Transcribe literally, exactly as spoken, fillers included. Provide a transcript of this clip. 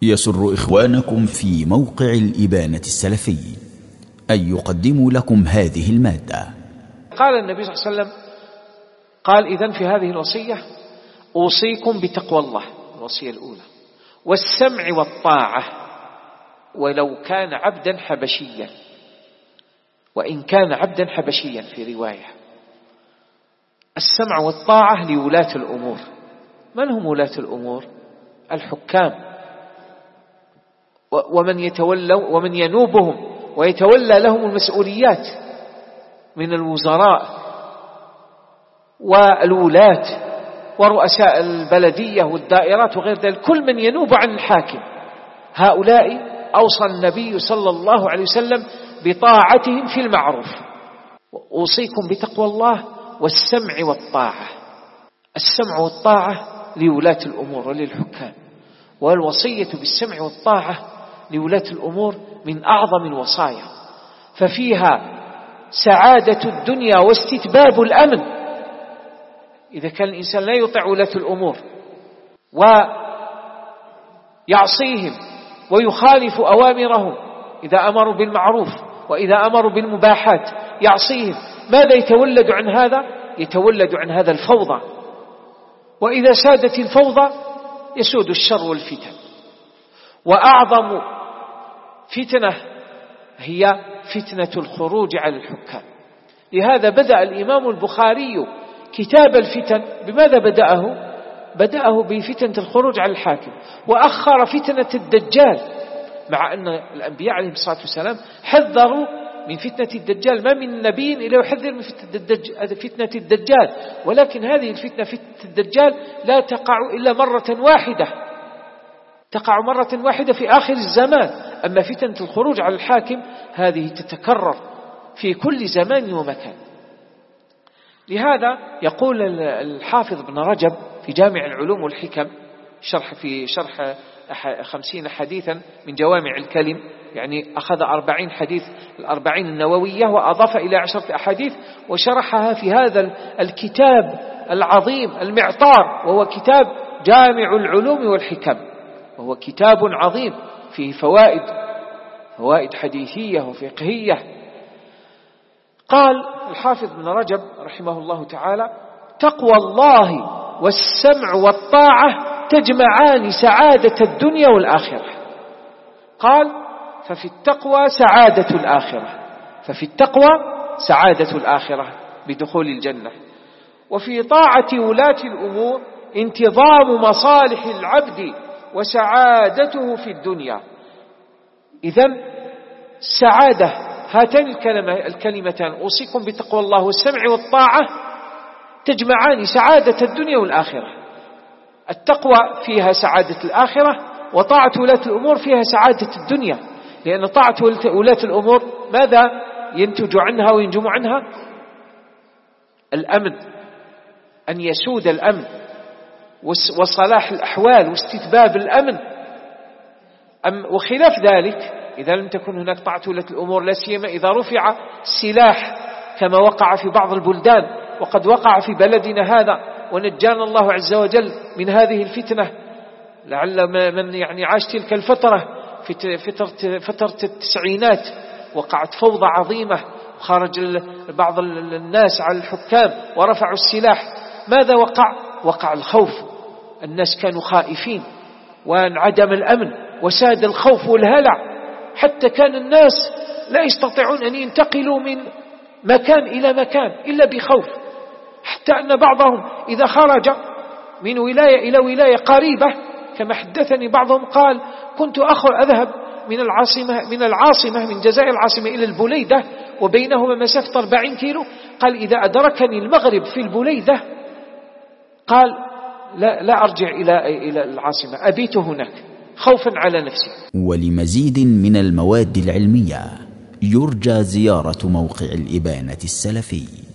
يسر إخوانكم في موقع الإبانة السلفي أن يقدموا لكم هذه المادة. قال النبي صلى الله عليه وسلم قال إذن في هذه الوصية أوصيكم بتقوى الله، الوصية الأولى، والسمع والطاعة ولو كان عبدا حبشيا، وإن كان عبدا حبشيا في رواية. السمع والطاعة لولاة الأمور. من هم ولاة الأمور؟ الحكام ومن يتولى ومن ينوبهم ويتولى لهم المسؤوليات من الوزراء والولاة ورؤساء البلدية والدائرات وغير ذلك، كل من ينوب عن الحاكم. هؤلاء أوصى النبي صلى الله عليه وسلم بطاعتهم في المعروف. أوصيكم بتقوى الله والسمع والطاعة. السمع والطاعة لولاة الأمور وللحكام، والوصية بالسمع والطاعة لولاة الأمور من أعظم الوصايا، ففيها سعادة الدنيا واستتباب الأمن. إذا كان الإنسان لا يطيع ولاة الأمور ويعصيهم ويخالف أوامرهم، إذا أمروا بالمعروف وإذا أمروا بالمباحات يعصيهم، ماذا يتولد عن هذا؟ يتولد عن هذا الفوضى، وإذا سادت الفوضى يسود الشر والفتن. وأعظم فتنة هي فتنة الخروج على الحكام. لهذا بدأ الإمام البخاري كتاب الفتن. بماذا بدأه؟ بدأه بفتنة الخروج على الحاكم، وأخر فتنة الدجال، مع أن الأنبياء عليهم الصلاة والسلام حذروا من فتنة الدجال. ما من نبي إلا يحذر من فتنة الدجال، ولكن هذه الفتنة فتنة الدجال لا تقع إلا مرة واحدة، تقع مرة واحدة في آخر الزمان. أما فتنة الخروج على الحاكم هذه تتكرر في كل زمان ومكان. لهذا يقول الحافظ ابن رجب في جامع العلوم والحكم شرح في شرح خمسين حديثا من جوامع الكلم، يعني أخذ أربعين حديث الأربعين النووية وأضاف إلى عشرة أحاديث وشرحها في هذا الكتاب العظيم المعطار، وهو كتاب جامع العلوم والحكم، وهو كتاب عظيم فيه فوائد فوائد حديثية وفقهية. قال الحافظ ابن رجب رحمه الله تعالى: تقوى الله والسمع والطاعة تجمعان سعادة الدنيا والآخرة. قال: ففي التقوى سعادة الآخرة، ففي التقوى سعادة الآخرة بدخول الجنة، وفي طاعة ولاة الأمور انتظام مصالح العبد وسعادته في الدنيا. إذن سعادة هاتان الكلمة الكلمتان أوصيكم بتقوى الله والسمع والطاعة تجمعان سعادة الدنيا والآخرة. التقوى فيها سعادة الآخرة، وطاعة ولاة الأمور فيها سعادة الدنيا، لأن طاعة ولاة الأمور ماذا ينتج عنها وينجم عنها؟ الأمن، أن يسود الأمن وصلاح الأحوال واستتباب الأمن. أم وخلاف ذلك إذا لم تكن هناك طاعة ولاة الأمور، لا سيما إذا رفع السلاح كما وقع في بعض البلدان، وقد وقع في بلدنا هذا ونجانا الله عز وجل من هذه الفتنة. لعل من يعني عاش تلك الفترة في فترة, فترة التسعينات وقعت فوضى عظيمة، وخرج بعض الناس على الحكام ورفعوا السلاح. ماذا وقع؟ وقع الخوف، الناس كانوا خائفين وانعدم الأمن وساد الخوف والهلع، حتى كان الناس لا يستطيعون أن ينتقلوا من مكان إلى مكان إلا بخوف، حتى أن بعضهم إذا خرج من ولاية إلى ولاية قريبة كما حدثني بعضهم قال: كنت أخر أذهب من العاصمة من العاصمة من جزائر العاصمة إلى البليدة وبينهما مسافة أربعين كيلو، قال إذا أدركني المغرب في البليدة قال لا, لا أرجع إلى إلى العاصمة، أبيت هناك خوفا على نفسي. ولمزيد من المواد العلمية يرجى زيارة موقع الإبانة السلفي.